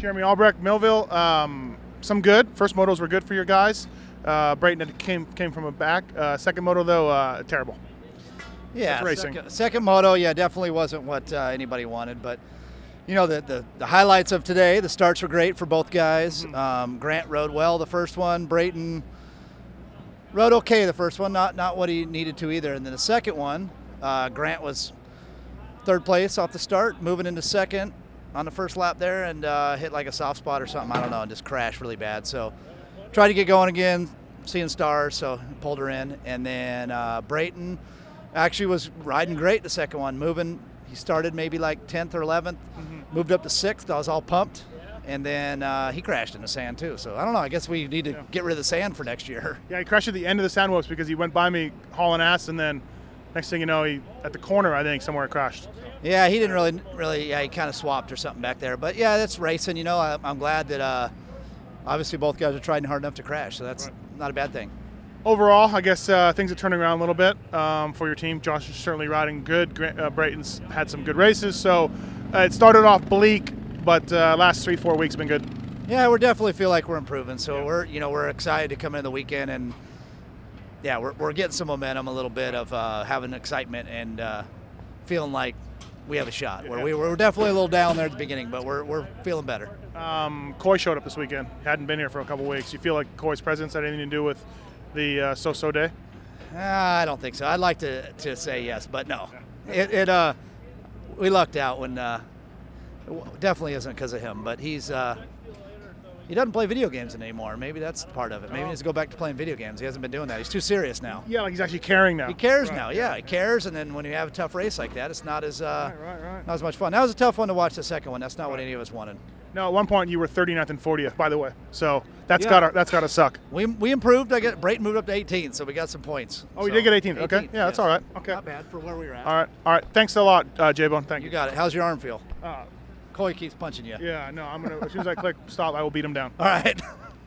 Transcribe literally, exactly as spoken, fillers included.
Jeremy Albrecht, Millville. Um, some good. First motos were good for your guys. Uh, Brayton came came from a back. Uh, second moto though, uh, terrible. Yeah, That's racing. Second, second moto, yeah, definitely wasn't what uh, anybody wanted. But you know, the, the the highlights of today, the starts were great for both guys. Mm-hmm. Um, Grant rode well the first one. Brayton rode okay the first one, not not what he needed to either. And then the second one, uh, Grant was third place off the start, moving into second on the first lap there, and uh, hit like a soft spot or something, I don't know, and just crashed really bad. So tried to get going again, seeing stars, so pulled her in. And then uh, Brayton actually was riding great the second one, moving. He started maybe like tenth or eleventh, mm-hmm. moved up to sixth. I was all pumped. And then uh, he crashed in the sand too. So I don't know, I guess we need to yeah. get rid of the sand for next year. Yeah, he crashed at the end of the sand whoops because he went by me hauling ass, and then next thing you know, he at the corner, I think, somewhere crashed. Yeah, he didn't really, really. Yeah, he kind of swapped or something back there. But yeah, that's racing. You know, I, I'm glad that uh, obviously both guys are trying hard enough to crash, so that's right. Not a bad thing. Overall, I guess uh, things are turning around a little bit um, for your team. Josh is certainly riding good. Grant, uh, Brayton's had some good races, so uh, it started off bleak, but uh, last three, four weeks have been good. Yeah, we definitely feel like we're improving. So yeah. we're, you know, we're excited to come into the weekend, and yeah, we're we're getting some momentum, a little bit of uh, having excitement and uh, feeling like we have a shot. Where we were definitely a little down there at the beginning, but we're we're feeling better. Um, Coy showed up this weekend. Hadn't been here for a couple weeks. You feel like Coy's presence had anything to do with the uh, so-so day? Uh, I don't think so. I'd like to to say yes, but no. It, it uh, we lucked out when uh, it definitely isn't because of him, but he's uh, he doesn't play video games anymore. Maybe that's part of it. Maybe he needs to go back to playing video games. He hasn't been doing that. He's too serious now. Yeah, like he's actually caring now. He cares right. now. Yeah, he cares. And then when you have a tough race like that, it's not as uh, right, right, right. not as much fun. That was a tough one to watch. The second one. That's not right. what any of us wanted. No, at one point you were thirty-ninth and fortieth, by the way. So that's yeah. gotta that's gotta suck. We we improved. I get Brayton moved up to eighteenth, so we got some points. Oh, we so, did get eighteenth. Okay, eighteenth, yeah, that's yes. all right. Okay, not bad for where we were at. All right, all right. Thanks a lot, uh, J-Bone. Thank you. You got it. How's your arm feel? Uh, Coy keeps punching you. Yeah, no, I'm gonna as soon as I click stop, I will beat him down. All right.